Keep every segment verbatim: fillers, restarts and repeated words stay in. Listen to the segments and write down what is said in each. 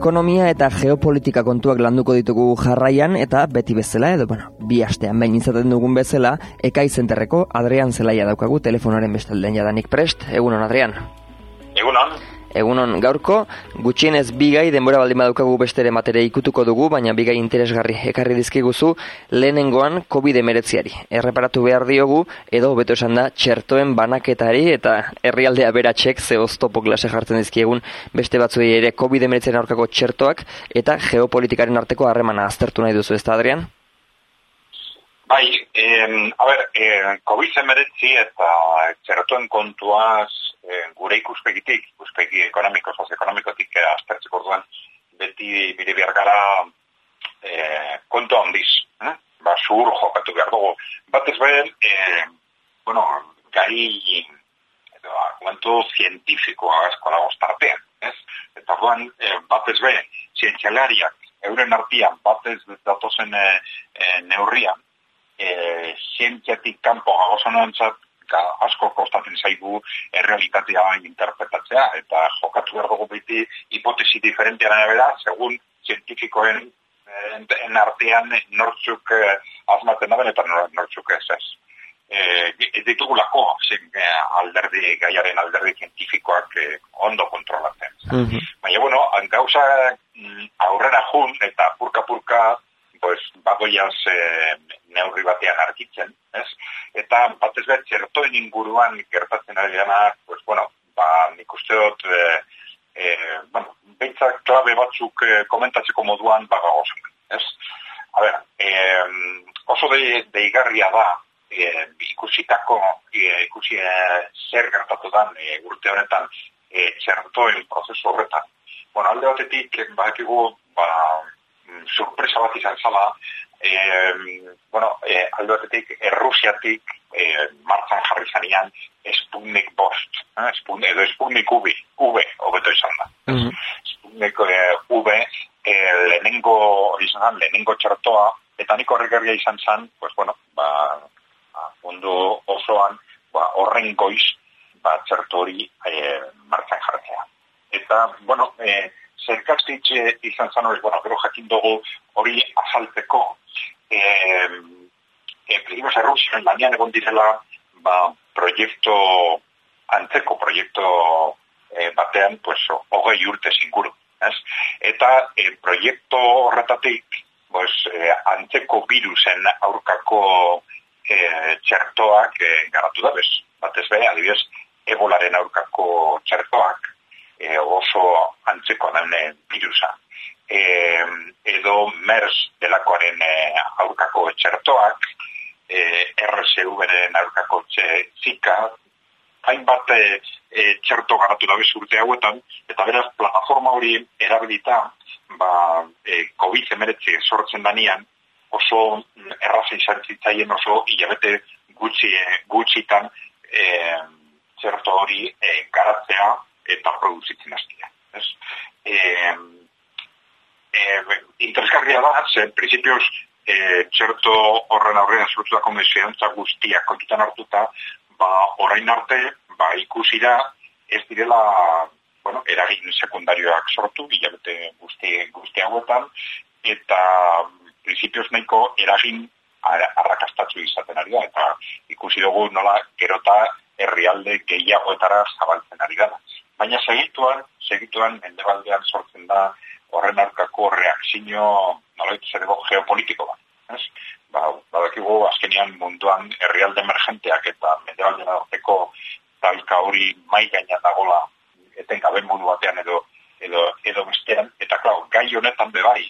ekonomia eta geopolitika kontuak landuko ditugu jarraian, eta beti bezala, edo, bueno, bi astean behin izaten dugun bezala, Ekai Zenterreko Adrian Zelaia daukagu telefonaren bestaldean jadanik prest. Egunon, Adrian. Egunon. Egunon, gaurko, gutxienez bigai denbora baldin badaukagu bestere matere ikutuko dugu, baina bigai interesgarri ekarri dizkiguzu lehenengoan covid hemeretziari. Erreparatu behar diogu, edo hobeto esan da, txertoen banaketari eta herrialdea beratxek ze oztopo klase jartzen dizkiegun beste batzuei ere covid hemeretziaren aurkako txertoak eta geopolitikaren arteko harremana aztertu nahi duzu, ezta, Adrian? Bai, eh, a ber, eh, covid hemeretzi eta txertoen kontuaz eh, gure ikuspegitik, ikuspegi ekonomiko, sozioekonomikotik eh, aztertzeko orduan beti bide behar gara eh, kontu handiz. Eh? Ba, zuhur jokatu behar dugu. Batez behar, eh, bueno, gai edo argumentu zientifikoa asko dago tartean. Ez? Eta orduan, eh, batez behar, zientzialariak euren artean batez datozen eh, eh, neurrian, E, zientziatik kanpo gauzanuantzat asko kostatzen zaigu errealitatea interpretatzea eta jokatu behar dugu beti hipotesi diferentean arabera, segun zientifikoen en artean nortzuk eh, asmatzen daben eta nortzuk ez ez. Ez ditugulako alderdi, gaiaren alderdi zientifikoak eh, ondo kontrolatzen. Mm-hmm. Baina, bueno, gauza aurrera jun eta purka-purka pues, bagoiaz eh, neurri batean argitzen, ez? Eta batez behar txertoen inguruan gertatzen ari dena, pues, bueno, ba, nik uste dut, eh, eh, bueno, behintzak klabe batzuk eh, komentatzeko moduan bagagozen, ez? A ber, eh, oso de, deigarria da, eh, ikusitako, eh, ikusi eh, zer gertatu dan eh, urte honetan eh, txertoen prozesu horretan. Bueno, alde batetik, badakigu, ba, sorpresa bat izan zala, eh, bueno, eh, aldo batetik, Errusiatik eh, martzan jarri zanean Sputnik bost, eh, Sputnik, edo Sputnik V, V, hobeto izan da. Mm-hmm. Sputnik eh, V, eh, lehenengo, izan, lehenengo txertoa, eta nik horregarria izan zen, pues, bueno, ba, mundu osoan, ba, horren goiz, ba, txerto hori eh, martzan jartzea. Eta, bueno, eh, zergatik izan zan hori, bueno, gero jakin dugu hori azaltzeko, eh, eh, primos Errusian lanean egon direla, ba, proiektu, antzeko proiektu eh, batean, pues, hogei urte zinguru, ez? Eta eh, proiektu horretatik, pues, eh, antzeko virusen aurkako eh, txertoak eh, garatu da bez. Batez be, adibidez, ebolaren aurkako txertoak, E, oso antzeko den virusa. E, edo MERS delakoaren e, aurkako txertoak, e, R S V-ren aurkako Zika, hainbat e, e, txerto garatu dabe urte hauetan, eta beraz plataforma hori erabilita, ba, e, covid hemeretzi sortzen danean, oso erraza izan zitzaien oso hilabete gutxi, gutxitan e, txerto hori e, garatzea, eta produzitzen hastia. E, e, interesgarria da, zen, principios, e, txerto horren aurrean sortutako mesedantza guztiak kontutan hartuta, ba, orain arte, ba, ikusi da, ez direla, bueno, eragin sekundarioak sortu, hilabete guzti, guzti hauetan, eta principios nahiko eragin arrakastatzu izaten ari da, eta ikusi dugu nola gerota herrialde gehiagoetara zabaltzen ari da. Baina segituan, segituan mendebaldean sortzen da horren aurkako reakzio nolait zerego geopolitiko bat. Ez? Ba, badakigu azkenean munduan herrialde emergenteak eta mendebaldean arteko talka hori mai gaina dagola etengabe modu batean edo edo edo bestean, eta klar, gai honetan bebai,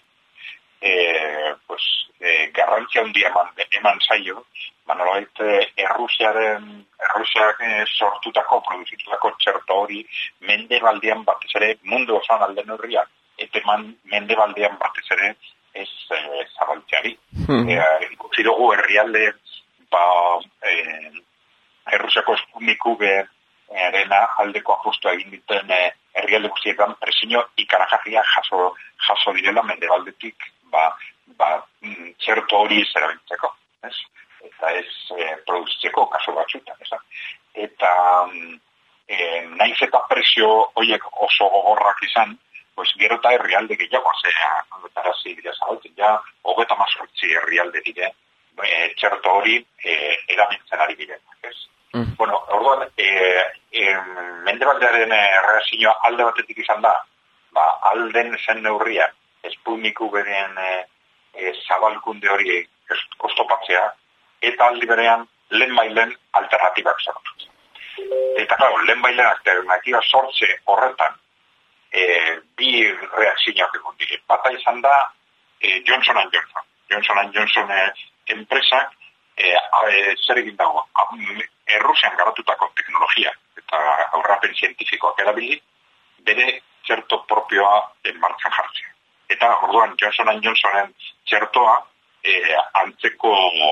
e, pues, e, garrantzia handia eman, eman zaio, Manolait, Errusiaren, Errusiak sortutako, produzitutako txerto hori mendebaldean batez ere mundu osan alde neurriak, eta eman mendebaldean batez ere ez e, zabaltzeari. Hmm. E, ikusi dugu herrialde, ba, e, Errusiako Sputnik V-rena aldeko apustua egin dituen e, herrialde guztietan presiño ikaragarria jaso, jaso direla mendebaldetik, ba, ba, txerto hori zerabiltzeko. Ez? Eta ez e, produzitzeko kasu batzutan, ez? Eta e, naiz eta presio horiek oso gogorrak izan, pues, gero eta herrialde gehiago, zera, tarazi dira zabaltzen, ja, hogeta mazortzi herrialde dire, e, txerto hori e, erabiltzen ari direnak, ez? Mm. Bueno, orduan, e, e, mendebaldearen reakzioa alde batetik izan da, ba, alden zen neurria, Sputniku beren e, e, zabalkunde hori oztopatzea, eta aldi berean lehen bailen alternatibak sortu. Eta, claro, lehen bailen alternatiba sortze horretan, e, bi reakzioak egon dire. Bata izan da e, Johnson and Johnson. Johnson and Johnson e, enpresak e, e, zer egin dago, Errusian garatutako teknologia eta aurrapen zientifikoak erabili, bere txerto propioa en martxan jartzea. Eta orduan Johnson and Johnsonen txertoa e, antzeko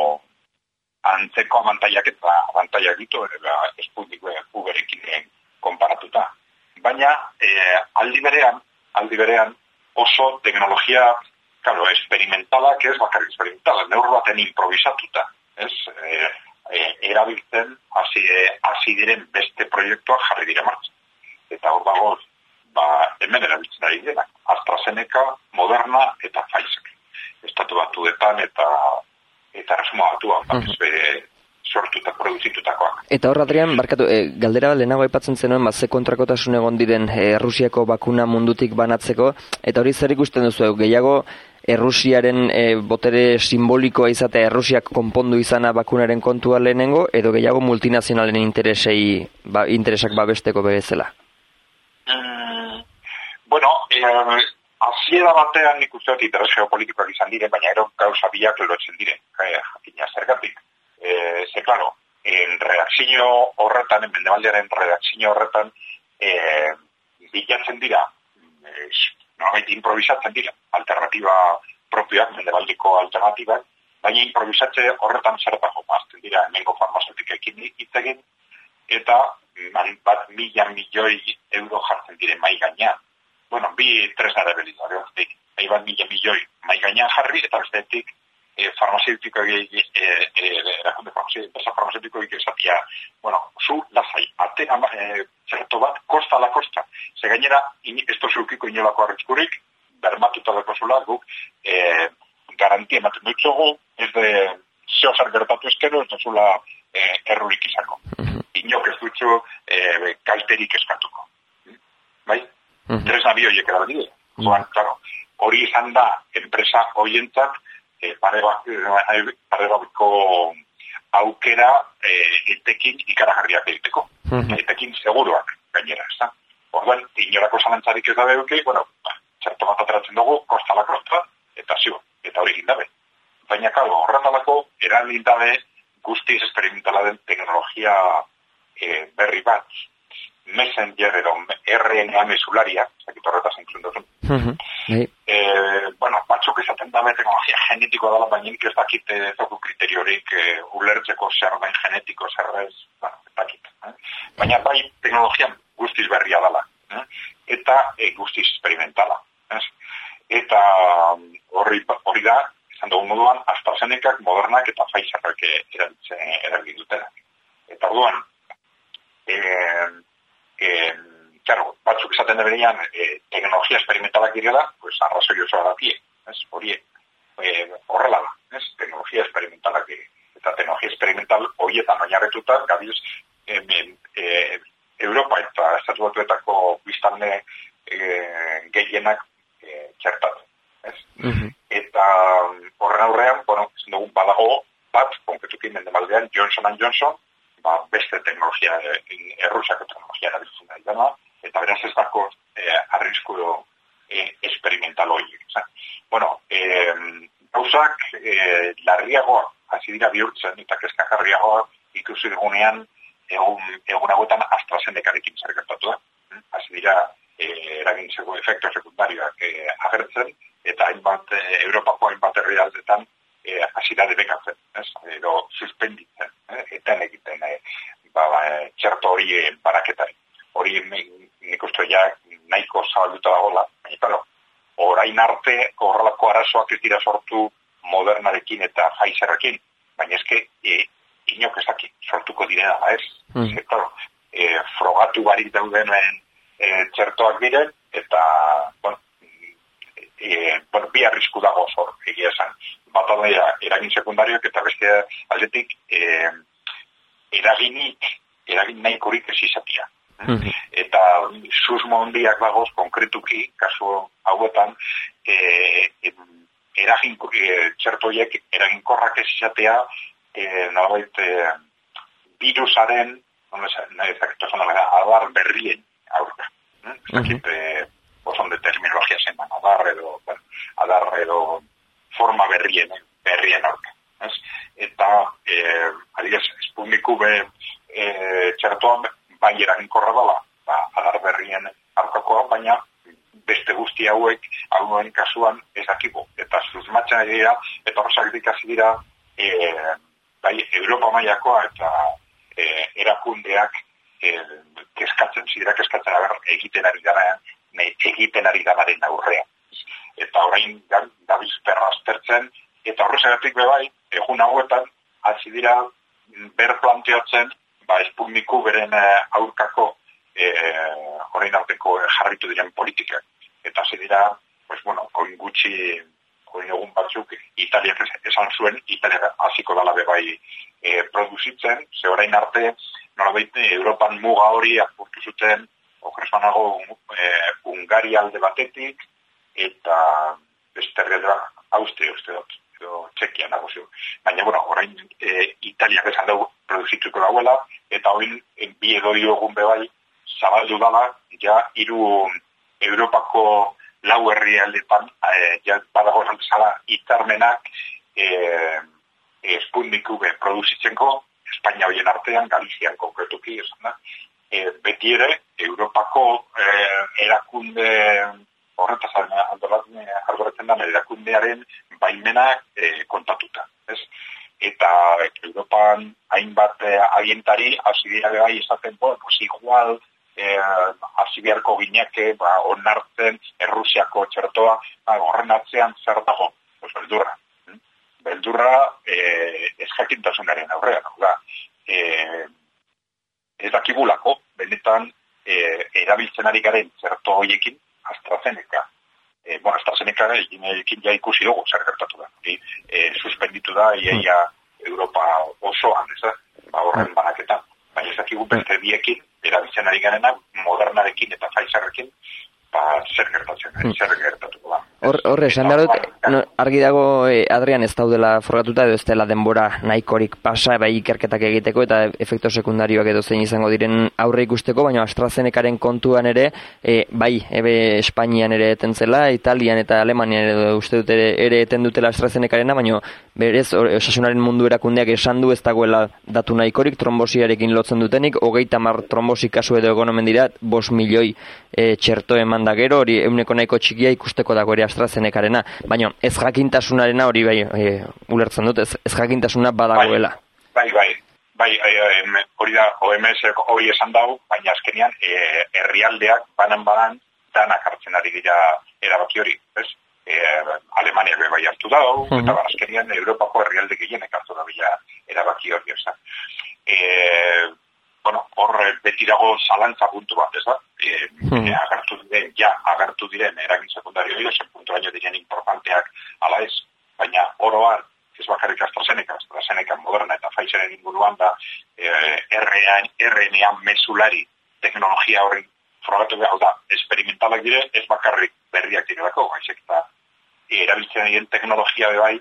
antzeko abantaiak eta abantaiak ditu, eta Sputnik uberekin konparatuta. Baina e, aldi berean, aldi berean oso teknologia, claro, experimentalak ez bakar experimentalak, neur baten improvisatuta, ez? E, e, erabiltzen hasi hasi diren beste proiektuak jarri dira martxan. Eta hor dago, ba, hemen erabiltzen ari dira, AstraZeneca, Moderna eta Pfizer. Estatu batuetan eta eta erasmo batuan, mm -hmm. sortuta, produzitutakoak. Eta hor, Adrian, barkatu, e, galdera lehenago aipatzen zenuen, ba, ze kontrakotasun egon diren e, Errusiako bakuna mundutik banatzeko, eta hori zer ikusten duzu, gehiago Errusiaren e, botere simbolikoa izatea Errusiak konpondu izana bakunaren kontua lehenengo, edo gehiago multinazionalen interesei, ba, interesak babesteko bezala? Mm, bueno, eh, hasiera batean nik uste dut interes geopolitikoak izan dire, baina ero gauza biak lotzen dire, jakina zergatik. Eh, ze, claro, en reakzio horretan, en mendebaldearen reakzio horretan, eh, bilatzen dira, eh, normalmente improvisatzen dira, alternatiba propioak, mendebaldeko alternatibak, baina improvisatze horretan zertako mazten dira, hemengo farmazotikekin hitz egin, eta bat mila milioi euro jartzen dire mai gainean. Bueno, bi tresna da belizare horretik, nahi bat mila milioi mai gainean jarri, eta bestetik E, farmazeutiko erakunde farmazeutiko egizatia, bueno, zu lazai, atena e, zerto bat, kosta la kosta. Ze gainera, in, ez tozukiko inolako arrizkurik, bermatuta dako zula, guk e, garantia ematen dutzugu, ez de zeo zer gertatu ezkero, ez duzula e, errurik izango. Inok ez dutzu e, kalterik eskatuko. Bai? Tresna bi horiek erabili. Joan, claro, hori izan da, enpresa horientzat, E, pare babiko aukera e, etekin ikaragarriak egiteko. Mm-hmm. Etekin seguruak gainera, ez da? Orduan, inorako zalantzarik ez dabe duke, bueno, ba, txerto bat ateratzen dugu, kosta la kosta, eta zio, eta hori gindabe. Baina, kalo, horretalako, eran gindabe guztiz experimentala den teknologia e, berri bat, Messenger edo R N A mesularia, zakit horretaz entzun duzun. Mm-hmm. E, bueno, batzuk izaten dabe teknologia genetikoa dela, baina nik ez dakit ez dugu kriteriorik e, ulertzeko zer bain genetiko, zer ez, bueno, ez dakit. Eh? Baina bai teknologia guztiz berria dela, eh? eta e, guztiz experimentala. Eh? Eta hori, hori da, izan dugu moduan, AstraZenecak, Modernak eta Pfizerrak erabil dutenak. Eta orduan, eh, eh, claro, batzuk esaten deberean eh, teknologia experimentalak direla, pues arrazoi osoa da pie, ez? Hori eh, horrela da, ez? Teknologia experimentalak dire. Eta teknologia experimental horietan oinarretuta, gabiz, eh, eh, Europa eta Estatu Batuetako biztanle eh, gehienak eh, txertatzen, ez? Mm-hmm. Eta horren aurrean, bueno, ez dugu badago bat, konkretuki mendebaldean, Johnson and Johnson, ba, beste teknologia, errusiako teknologia erabiltzen da dena, eta beraz ez dako eh, arrisku eh, experimental horiek. Bueno, eh, gauzak eh, larriagoa, hasi dira bihurtzen, eta kezkagarriagoa ikusi dugunean egun, egun hauetan AstraZenecarekin zer gertatu da. Hasi dira eh, eragintzeko efektu sekundarioak eh, agertzen, eta hainbat, eh, Europako hainbat herrialdetan eh, hasi da debekatzen, edo suspenditzen, eh, eten egiten eh, ba, ba, txerto hori eh, baraketari. Hori nik uste ja nahiko zabalduta dagoela, baina, claro, orain arte horrelako arazoak ez dira sortu Modernarekin eta Pfizerrekin, baina eske e, inok ez daki sortuko direna, ez? Mm. Ze, claro, e, frogatu barik daudenen e, txertoak diren, eta, bueno, e, bueno, bi arrisku dago zor, egia esan. Bat da eragin sekundarioak eta beste aldetik e, eraginik, eragin nahikorik ez izatea. Mm-hmm. Eta susmo handiak dagoz, konkretuki, kasu hauetan, e, e, eragin, e, txertoiek eraginkorrak ez izatea, e, nolabait, e, virusaren, no adar berrien aurka. Mm-hmm. Zakit, e, oson de terminologia zen, adar edo, bueno, adar edo forma berrien, berrien aurka. Ez? Eta, e, adiez, Sputniku be e, txertoan bai eraginkorra dela, ba, adar berrien aurkakoa, baina beste guzti hauek, hauen kasuan ez dakigu. Eta susmatzen dira, eta horrezak hasi dira, e, bai, Europa mailakoa eta e, erakundeak e, keskatzen zira, keskatzen agar, egiten ari garen, egiten ari garen aurrean. Eta orain dabiz perra aztertzen, eta horrezagatik bebai, egun hauetan, hasi dira ber planteatzen, ba, Sputniku beren aurkako e, orain arteko jarritu diren politikak. Eta hasi dira, pues bueno, oin gutxi, oin egun batzuk, Italiak esan zuen, Italiak hasiko dala bebai e, produzitzen, ze orain arte, nolabait, Europan muga hori apurtu zuten, okrezbanago e, Hungaria alde batetik, eta beste redra Austria uste dut, edo Txekia nagozio. Baina, bueno, orain e, Italiak esan dugu produzituko dauela, eta orain bi edo hiru egun bebai zabaldu dala, ja hiru Europako lau herrialdetan, e, ja badago zala hitzarmenak e, e, Sputniku be produzitzenko, Espainia horien artean, Galizian konkretuki, esan da, e, beti ere Europako e, erakunde horretaz aldoratzen da erakundearen baimenak e, kontatuta. Ez? Eta Europan hainbat e, agientari hasi dira bai esaten, bo, pues igual hasi e, beharko gineke, ba, onartzen Errusiako txertoa, ba, horren atzean zer dago, pues beldurra. Beldurra e, ez jakintasunaren aurrean, da. E, ez dakibulako, benetan e, erabiltzen ari garen txerto horiekin, AstraZeneca. E, bueno, AstraZeneca ekin ja ikusi dugu, zer gertatu da. E, e, suspenditu da, iaia Europa osoan, ez da, ba, horren banaketan. Baina ezakigu beste biekin, erabiltzen ari garena, Modernarekin eta Pfizerrekin, ba, zer gertatzen, zer gertatuko da. Horre, esan behar dut, no, argi dago eh, Adrian ez daudela frogatuta edo ez dela denbora nahikorik pasa, bai ikerketak egiteko eta efekto sekundarioak edo zein izango diren aurre ikusteko, baina AstraZenecaren kontuan ere, eh, bai, ebe Espainian ere eten zela, Italian eta Alemanian edo uste dut ere, ere eten dutela AstraZenecarena, baina berez, osasunaren mundu erakundeak esan du ez dagoela datu nahikorik, trombosiarekin lotzen dutenik, hogeita mar trombosi kasu edo egonomen dira, bos milioi e, txerto eman da gero, hori euneko nahiko txikia ikusteko dago ere AstraZenecarena, baina ez jakintasunarena hori bai e, ulertzen dut, ez, ez jakintasuna badagoela. Bai, bai, bai, bai hori da O M S hori esan dago, baina azkenean e, herrialdeak banan-banan danak hartzen ari dira erabaki hori, ez? E, Alemania bai hartu dago, uh-huh. Eta azkenean Europako herrialde gehienek hartu da bila erabaki hori, ez da. E, bueno, hor beti dago zalantza puntu bat, ez da? E, hmm. e, agertu diren, ja, agertu diren eragin sekundario dira, zen puntu baino diren importanteak ala ez, baina oroan, ez bakarrik AstraZeneca, AstraZeneca Moderna eta Pfizeren inguruan da e, R N A mesulari teknologia horri frogatu behar da, experimentalak dire, ez bakarrik berriak direlako, baizik eta erabiltzen diren teknologia bebai,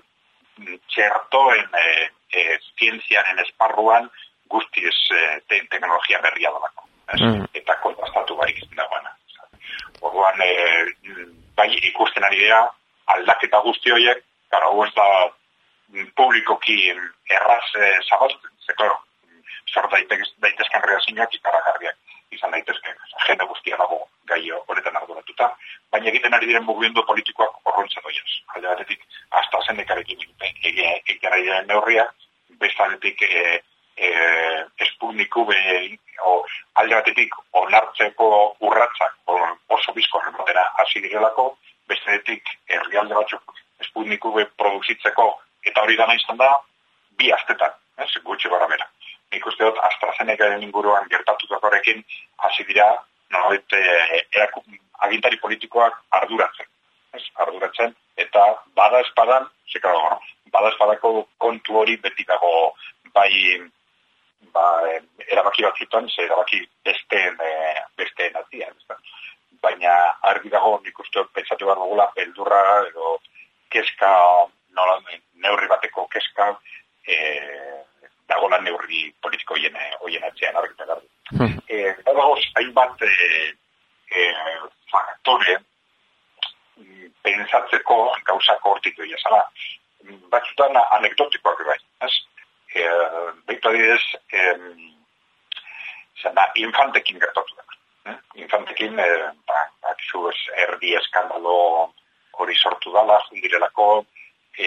txertoen e, e, zientziaren esparruan, guztiz eh, te- teknologia berria dalako. Mm. Eta kontrastatu bai dagoena. Orduan, eh, bai ikusten ari dira, aldaketa guzti horiek, gara, hau ez da publikoki erraz eh, zabaltzen, zeko, zor daitezken reazioak ikaragarriak izan daitezken, jende guztia dago gai horretan arduratuta, baina egiten ari diren mugimendu politikoak horrontzen doiaz. Alde batetik, AstraZenecarekin egiten ari diren neurriak, bestanetik eh, Eh, Sputniku be, o, alde batetik onartzeko urratzak o, oso bizko rematera hasi direlako, bestetik herrialde batzuk Sputniku be produzitzeko eta hori dana izan da bi astetan, ez, gutxi gara bera. Nik uste dut AstraZenecaren inguruan gertatutakoarekin hasi dira nolabait eh, agintari politikoak arduratzen. ez, arduratzen, eta bada espadan, zekaro, bada espadako kontu hori beti dago bai, ba, erabaki batzutan, ze erabaki besteen, e, besteen atzian, ez da. Baina argi dago nik uste pentsatu behar dugula beldurra edo keska, nola, neurri bateko keska, e, dagoela neurri politiko hoien, hoien atzean argita garbi. Hmm. E, dago, hainbat e, e, faktore pensatzeko gauzako hortik doia zala. Batzutan anekdotikoak bai, ez? E, Beitu adidez, e, zena, infantekin gertatu da. Eh? Infantekin, e, ba, akizu ez, erdi eskandalo hori sortu dala, jundirelako, e,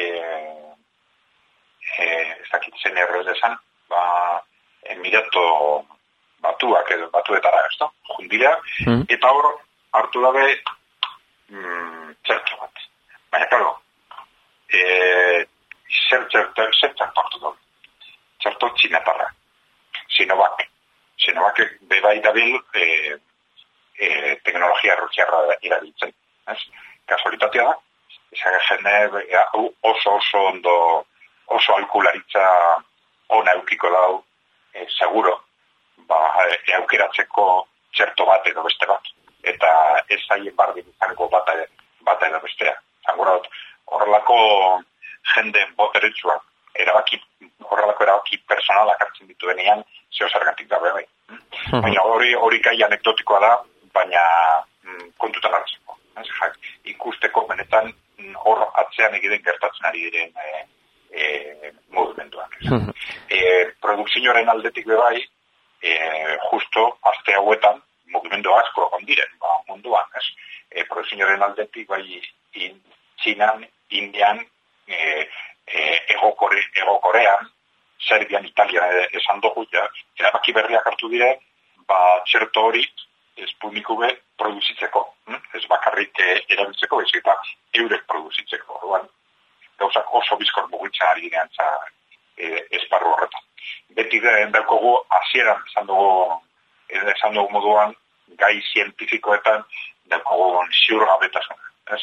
e, ez dakit zen errez desan, ba, emirato batuak edo batuetara, ez da, jundira, mm. eta hor hartu dabe mm, txertxo bat. Baina, klaro, e, zer txertxo hartu dabe. Txerto txinetarra. Sinovac. Sinovac bebai dabil e, e, teknologia rusiarra irabiltzen. Ez? Kasualitatea da. Ezagir jende oso oso ondo, oso alkularitza ona eukiko dau, e, seguro, ba, e, aukeratzeko txerto bat edo beste bat. Eta ez zaien bardin izango bata, bata edo bestea. Zangura dut, horrelako jende boteretsua, erabaki, horrelako erabaki personalak hartzen dituenean, zeo zergatik dabe bai. Baina hori hori gai anekdotikoa da, baina mm, kontutan hartzeko. Ikusteko benetan hor atzean egiten gertatzen ari diren e, e, movimenduak. E, produkzioaren aldetik bebai, e, justo aste hauetan, movimendu asko ondiren, ba, munduan, ez? E, produkzioaren aldetik bai in, Txinan, Indian, e, e, Ego, Kore, Ego Korean, Serbian, Italian esan dugu, ja, erabaki berriak hartu dire, ba, txerto hori, ez publiku be, produzitzeko. Hm? Ez bakarrik e, erabiltzeko, ez eta eurek produzitzeko. Orduan, gauzak oso bizkor mugitzen ari gineantza e, esparru horretan. Beti daukogu, hasieran esan dugu, esan dugu moduan, gai zientifikoetan, daukogu ziurgabetasun. Ez?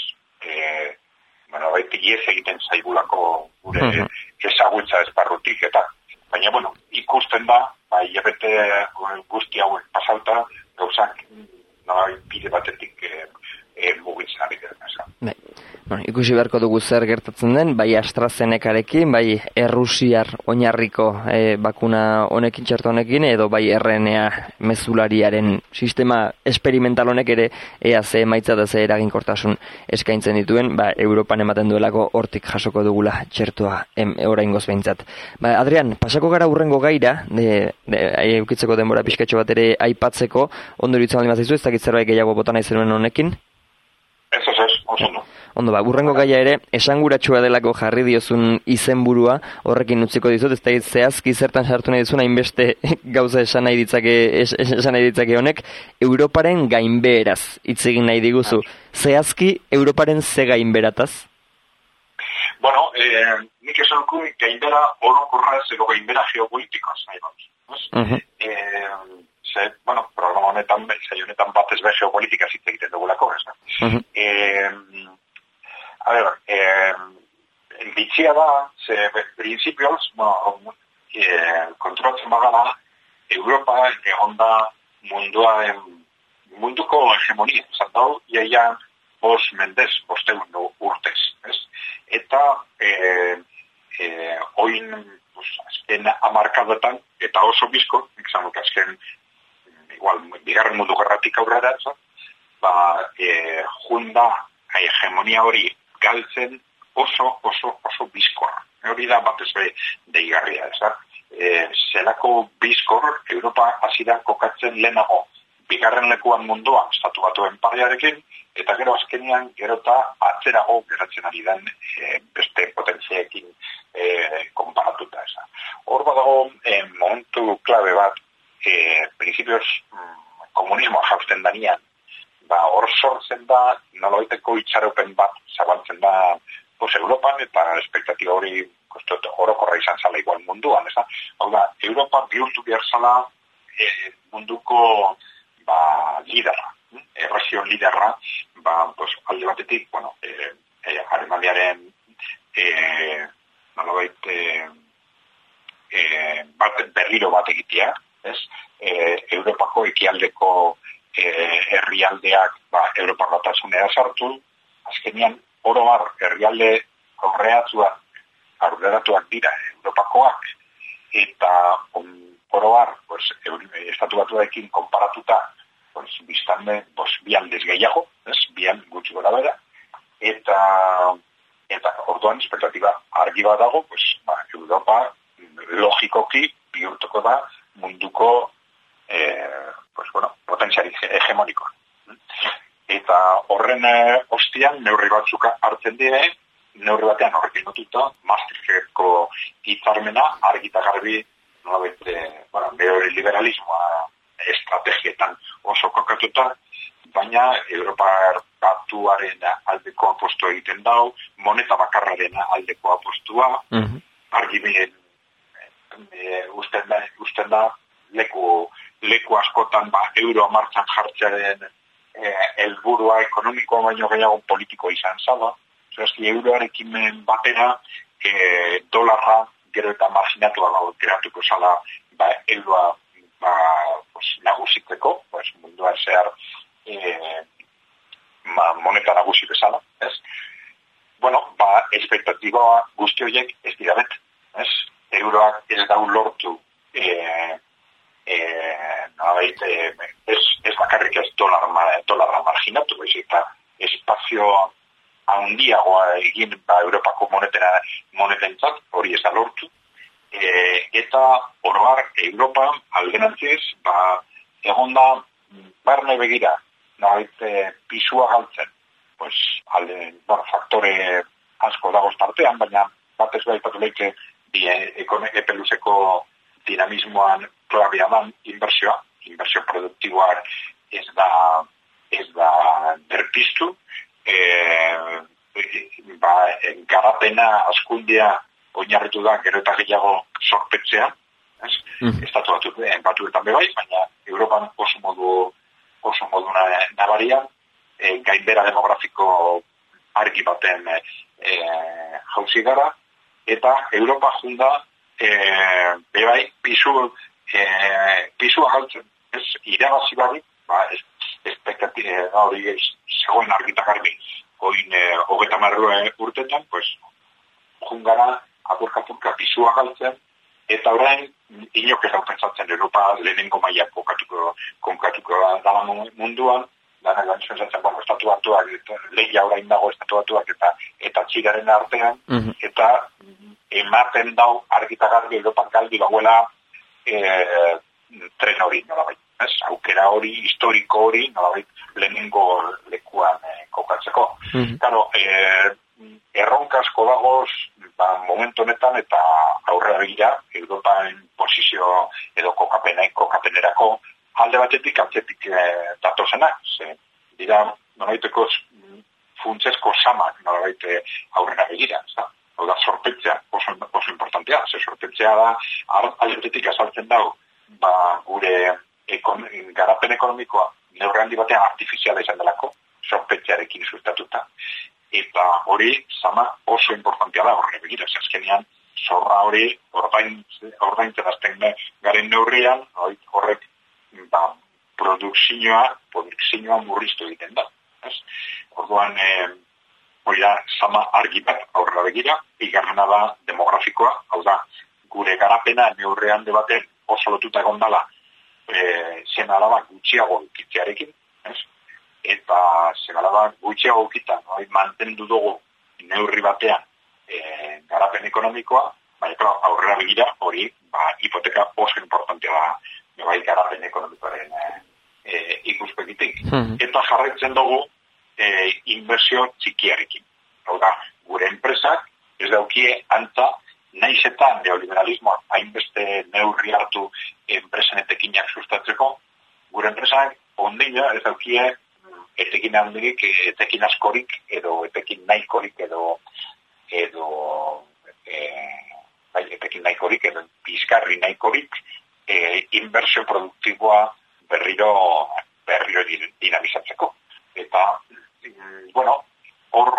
E, bueno, beti iez egiten zaigulako gure uh-huh. ezagutza esparrutik, eta, baina, bueno, ikusten da, bai, ebete guzti hauek pasauta, gauzak, no, bide batetik e, e, mugitzen ari dira. Bai. Bueno, ikusi beharko dugu zer gertatzen den, bai AstraZenecarekin, bai errusiar oinarriko e, bakuna honekin, txerto honekin, edo bai R N A mezulariaren sistema experimental honek ere ea ze emaitza da ze eraginkortasun eskaintzen dituen, ba, Europan ematen duelako hortik jasoko dugula txertoa oraingoz behintzat. Ba, Adrian, pasako gara urrengo gaira, de, de, eukitzeko denbora pixkatxo bat ere aipatzeko, ondo iruditzen baldin bazizu, ez dakit zerbait gehiago bota nahi zenuen honekin? Ez, ez, ez, oso no. Ondo ba, urrengo gaia ere, esanguratsua delako jarri diozun izenburua, horrekin utziko dizut, ez da zehazki zertan sartu nahi dizun, hainbeste gauza esan nahi ditzake, es, esan nahi ditzake honek, Europaren gainbeheraz hitz egin nahi diguzu. Zehazki, Europaren ze gainberataz? Bueno, eh, nik esan dugu gainbera orokorraz edo gainbera geopolitikoaz nahi dut. Uh-huh. Eh, ze, bueno, programa honetan, zai honetan batez be geopolitika hitz egiten dugulako, ez da? Uh-huh. Eh, A ver, eh, bitxia da, ze principios, bueno, eh, kontrolatzen bagala, Europa egon da mundua, munduko hegemonia, zantau, iaia bos mendez, bosteun urtez, ez? Eta, eh, eh, oin, pues, azken amarkadotan, eta oso bizko, ikzanuk azken, igual, bigarren mundu gerratik aurrera, ba, eh, junda, hegemonia hori, galtzen oso, oso, oso bizkor. Hori da batez be deigarria, ez da? E, zelako bizkor, Europa hasi da kokatzen lehenago bigarren lekuan munduan, estatu batuen parearekin, eta gero azkenian gerota atzerago geratzen ari den e, beste potentziekin e, konparatuta, ez da? Hor badago e, momentu klabe bat, e, principios mm, komunismoa jausten danian, ba, hor sortzen da, nolabaiteko itxaropen bat zabaltzen da pues, Europan, eta espektatiba hori kostot, orokorra izan zala igual munduan, ez da? Hau da, Europa bihurtu behar zala e, munduko ba, lidera, errazio liderra, ba, pues, alde batetik, bueno, eh, eh, Alemaniaren eh, nolabait eh, eh, bat berriro bat egitea, ez? Eh, Europako ekialdeko eh, herrialdeak ba, Europar Batasunera sartu, azkenean oro har herrialde aurreratuak, aurreratuak dira Europakoak, eta on, oro har, pues, estatu batuekin konparatuta, pues, biztanle, pues, bi aldez gehiago, ez? Bian gutxi gora bera, eta eta orduan espektatiba argi bat dago, pues, ba, Europa logikoki bihurtuko da munduko eh, pues, bueno, potentziari hegemonikoa. Eta horren eh, ostian neurri batzuk hartzen dire, neurri batean horrekin notuta, Maastrichteko hitzarmena argita garbi, nolabait, eh, bueno, neoliberalismoa estrategietan oso kokatuta, baina Europar batuaren aldeko apostu egiten dau, moneta bakarraren aldeko apostua, mm-hmm. argi binen, e, usten da, usten da leku, leku askotan ba, euro martxan jartzearen helburua e, ekonomikoa baino gehiago politiko izan zala. Zerazki, euroarekin batera e, dolarra gero eta marginatua geratuko zala ba, euroa ba, pues, nagusitzeko, pues, mundua zehar e, ma, moneta nagusi bezala, ez? Bueno, ba, espektatiboa guzti horiek ez dira bet, ez? Euroak ez dau lortu e, e, nabait, e, ez, ez bakarrik ez dolar, dolarra marginatu, ez, eta espazio handiagoa egin ba, Europako monetena, monetentzat, hori ez da lortu, e, eta oroar Europa alderantziz, ba, egonda barne begira, nabait, e, pisua galtzen, pues, alde, bueno, faktore asko dagoz tartean, baina batez gaipatu leike bi epeluzeko dinamismoan klabea dan inbertsioa, inbertsio produktiboa ez da, ez da berpiztu, e, ba, garapena askundia oinarritu da gero eta gehiago sorpetzea, ez? Mm. Estatu batu, batuetan bebai, baina Europan oso modu oso modu nabarian, e, gainbera demografiko argi baten e, jauzi gara, eta Europa junda e, bebai pisu e, pisua galtzen, ez? Irabazi bari, ba, espektatire hori zegoen argita garbi, oin e, hogeta marrua urtetan, pues, jungara apurka-apurka pisua galtzen, eta orain, inok ez hau pentsatzen Europa lehenengo maila kokatuko, kokatuko dala munduan, dana gantzuen zatzen, bueno, estatu batuak, lehia orain dago estatu batuak, eta, eta txigaren artean, mm-hmm. eta ematen dau argita garbi Europa galdi bauela e, tren hori, nolabait. Ez? Aukera hori, historiko hori, nolabait, lehenengo lekuan e, kokatzeko. Mm-hmm. Claro, e, erronka asko dagoz, ba, momentu honetan eta aurrera begira, Europan posizio edo kokapenai, kokapenerako alde batetik, atzetik e, datozenak. Ze, dira, noraiteko funtzesko samak, norabait aurrera begira. Za? Hau da, sorpetzea, oso, oso importantea. Ze sorpetzea da, alde batetik azaltzen dago, ba, gure ekon, garapen ekonomikoa neurre handi batean artifiziala izan delako, sorpetzearekin sustatuta. Eta hori, sama, oso importantea da horre begira. Azkenean, zorra hori, ordaintzen azten garen neurrian, horrek, ba, produkzioa, produkzioa murriztu egiten da. Ez? Orduan, e, hori da, sama argi bat aurrera begira, igarrena da demografikoa, hau da, gure garapena neurrean de baten oso lotuta egon dala, e, zen alaba gutxiago ukitzearekin, ez? Eta zen alaba gutxiago ukitan, no? Mantendu dugu neurri batean e, garapen ekonomikoa, baina aurrera begira hori, ba, hipoteka oso importantea da, bai garapen ekonomikoaren e, e, ikuspegitik. Hmm. Eta jarraitzen dugu e, inbertsio txikiarekin. Hau da, gure enpresak ez daukie antza, naiz eta neoliberalismoa hainbeste neurri hartu enpresen etekinak sustatzeko, gure enpresak ondina ez daukie etekin handirik, etekin askorik, edo etekin nahikorik, edo edo e, bai, etekin nahikorik, edo pizkarri nahikorik, e, inbertsio produktiboa berriro berriro dinamizatzeko. Eta, bueno, hor,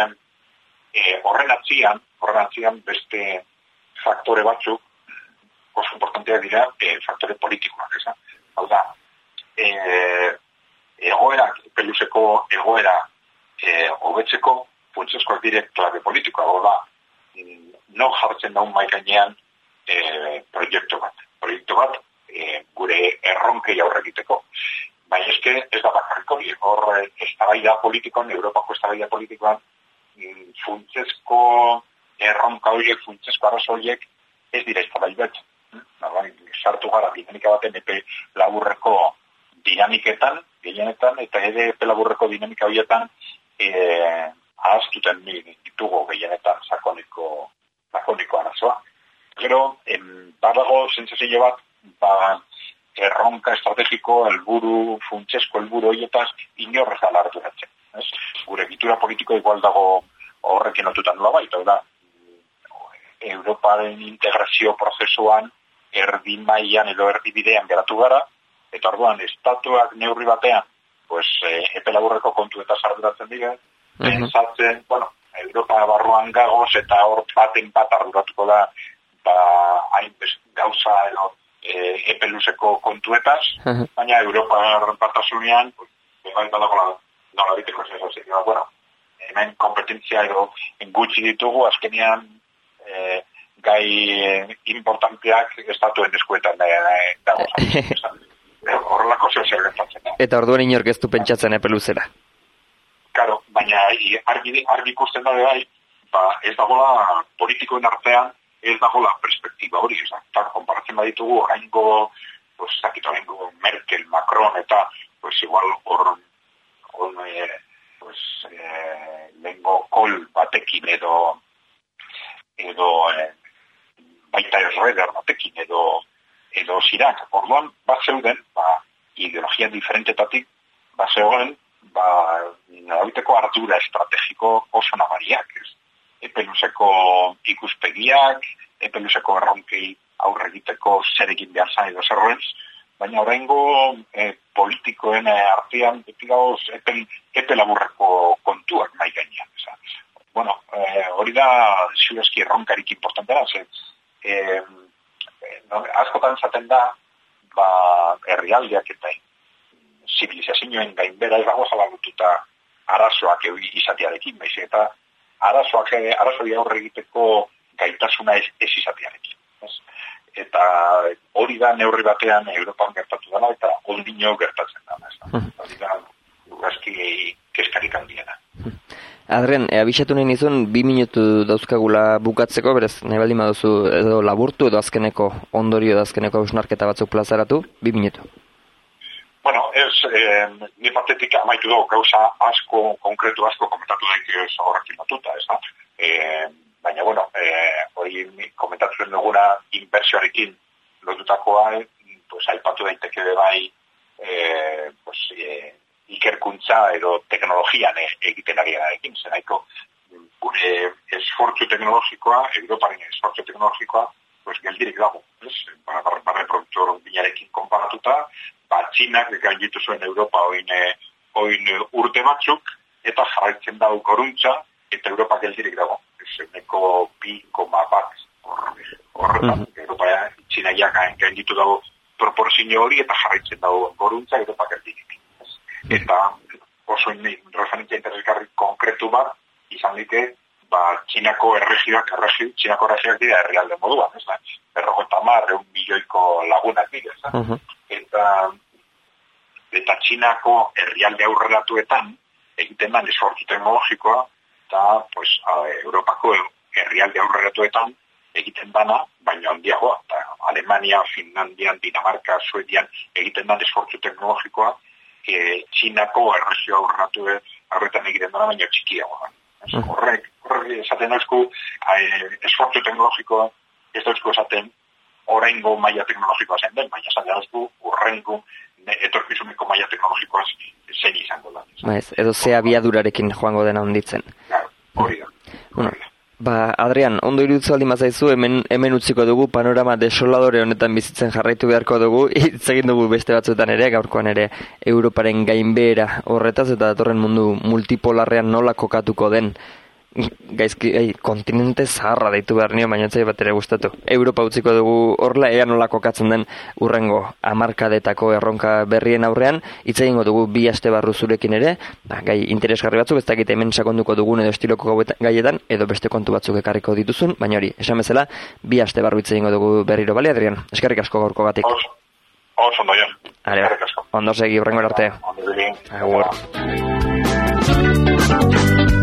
e, horren atzian, horren atzian beste faktore batzuk, oso importanteak dira, e, faktore politikoak, ez da? Hau da, e, egoerak, peluseko egoera e, hobetzeko, funtsezkoak dire klabe politikoa, hau da, no jartzen daun mai gainean e, proiektu bat. Proiektu bat e, gure erronkei aurrekiteko. Baina eske ez da bakarrik hori, hor eztabaida politikoan, Europako eztabaida politikoan, funtsezko erronka horiek, funtsezko arazo horiek ez dira eztabaidat. Sartu gara dinamika baten epe laburreko dinamiketan, gehienetan, eta ere epe laburreko dinamika horietan e, ahaztuten ditugu gehienetan sakoniko, sakoniko arazoa. Gero, badago sentsazio bat, ba, erronka estrategiko, helburu, funtsezko helburu horietaz, inorrez alarduratzen. Gure egitura politiko igual dago horrekin otutan nola baita, da, Europaren integrazio prozesuan erdi mailan edo erdi bidean geratu gara, eta orduan, estatuak neurri batean, pues, epe laburreko kontu eta arduratzen dira, pentsatzen, uh-huh. bueno, Europa barruan gagoz eta hor baten bat arduratuko da, ba, hain gauza edo e, epe luzeko kontuetaz, uh-huh. baina Europa batasunean, pues, bai badagola nola biteko zezazio, bueno, hemen kompetentzia edo gutxi ditugu, azkenean e, gai e, importanteak estatuen eskuetan e, e, dago. Horrelako zeu zer gertatzen. Eta orduan inork ez du pentsatzen epe luzera. Claro, baina argi, argi ikusten da bai, ba, ez dagoela politikoen artean, ez dagoela perspektiba hori, eta konparatzen baditugu, oraingo, pues, zakit oraingo Merkel, Macron, eta, pues, igual, hor, hor, eh, pues, eh, lengo kol batekin edo, edo, eh, baita erreder batekin edo, edo zirak. Orduan, bat zeuden, ba, ideologia diferentetatik, bat zeuden, ba, nolabiteko ardura estrategiko oso nabariak, ez? Epe luzeko ikuspegiak, epe luzeko erronkei aurre egiteko zer egin behar zain edo zerroenz, baina oraingo e, politikoen artean beti gauz epe, epe laburreko kontuak nahi gainean. Bueno, e, hori da ziurazki erronkarik importantera, ze, e, no, askotan zaten da, ba, herrialdeak eta zibilizazioen gainbera ez dago zalagututa arazoak izatearekin, baiz, eta arazoak, arazoia aurre egiteko gaitasuna ez, ez izatearekin. Ez? Eta hori da neurri batean Europan gertatu dela, eta ondino gertatzen dela. Ez? Hori da, urazki keskarik handiena. Adrian, e, abixatu nahi nizun, bi minutu dauzkagula bukatzeko, berez, nahi baldin baduzu edo laburtu edo azkeneko ondorio edo azkeneko hausnarketa batzuk plazaratu, bi minutu. Bueno, ez, eh, ni partetik amaitu dugu gauza asko, konkretu asko komentatu daik horrekin batuta, ez da? Eh, baina, bueno, eh, hori komentatzen duguna inbertsioarekin lotutakoa, pues, aipatu daiteke bai, eh, pues, eh, ikerkuntza edo teknologian egiten ari gararekin, zenaiko gure esfortzu teknologikoa, Europaren esfortzu teknologikoa, pues, geldirik dago, ez? Barre, barre produktor binarekin konparatuta, ba, Txinak gainditu zuen Europa oin, oin urte batzuk, eta jarraitzen dago goruntza, eta Europa geldirik dago. Zeneko bi koma bat horretan, mm-hmm. Europa Txinaiak gainditu dago proporzio hori, eta jarraitzen dago goruntza, Europa geldirik. Eta oso referentzia interesgarri konkretu bat, izan dike, ba, Txinako erregioak, erregio, Txinako erregioak dira herrialde moduan, ez da? Berrogota mar, eun milioiko lagunak dira, ez da? Uh-huh. Eta, eta Txinako herrialde aurreratuetan egiten da esfortzu teknologikoa, eta, pues, a, Europako herrialde aurreratuetan egiten dana, baina handiagoa, eta Alemania, Finlandia, Dinamarka, Suedian egiten da esfortzu teknologikoa, e, Txinako erregio aurreratu aurretan egiten dana, baina txikiagoa. Horrek, horrek esaten dauzku, esfortzu teknologikoa, ez dauzku esaten oraingo maila teknologikoa zen den, baina esaten dauzku urrengo etorkizuneko maila teknologikoa zein izango da. Baiz, edo ze abiadurarekin joango dena honditzen. Claro, hori da. Bueno, Ba, Adrian, ondo iruditzu aldi mazaizu, hemen, hemen utziko dugu, panorama desoladore honetan bizitzen jarraitu beharko dugu, hitz egin dugu beste batzuetan ere, gaurkoan ere, Europaren gainbehera horretaz, eta datorren mundu multipolarrean nola kokatuko den, gaizki, ei, kontinente zaharra deitu behar nio, baina etzai bat ere gustatu. Europa utziko dugu horla, ea nola kokatzen den urrengo hamarkadetako erronka berrien aurrean, hitz egingo dugu bi aste barru zurekin ere, ba, gai interesgarri batzuk, ez dakit hemen sakonduko dugun edo estiloko gaietan, edo beste kontu batzuk ekarriko dituzun, baina hori, esan bezala, bi aste barru hitz egingo dugu berriro, bale, Adrian? Eskerrik asko gaurko gatik. Oso, ondo, Jon. Eskerrik asko. Ondo segi, urrengo arte. Ondo, Agur.